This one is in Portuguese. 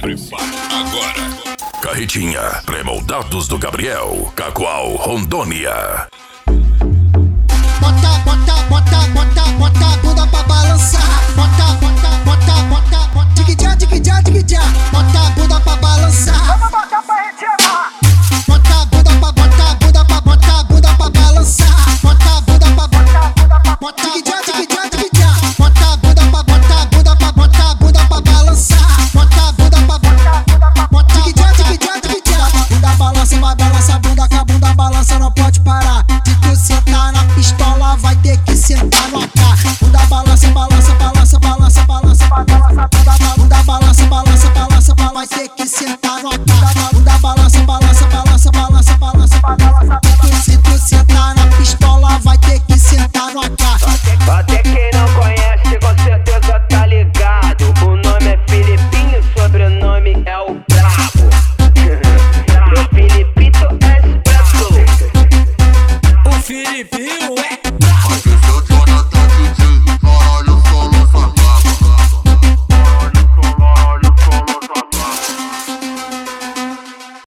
prepara agora. Carretinha, pré-moldados do Gabriel, Cacoal, Rondônia. Bota, bota, bota, bota, bota a bunda pra balançar. Bota, bota, bota, bota, bota. Dig-já, dig-já, dig-já. Bota a bunda pra balançar. Vamos botar pra retirar. Bota a bunda pra, bota a bunda pra, bota a bunda pra balançar. Bota a bunda pra, bota a bunda pra, bota dig-já, dig-já, dig-já. Bota a bunda pra, bota a bunda pra, bota a bunda pra balançar. Bota a bunda pra, bota a bunda pra, bota dig-já, dig-já, dig-já. Bunda balança, vai balança a bunda, que a bunda balança não pode parar. Se tu sentar na pistola, vai ter que sentar no AK. Bunda balança, balança, balança, balança, balança, balança. Bunda balança, balança, balança, balança, vai ter que sentar no AK. Bunda balança, balança, balança, balança, balança, balança. Se tu sentar na pistola, vai ter que sentar no AK. Até quem não conhece, com certeza tá ligado. O nome é Filipinho, o sobrenome é o Brabo. Meu Filipito Expresso. O Filipinho é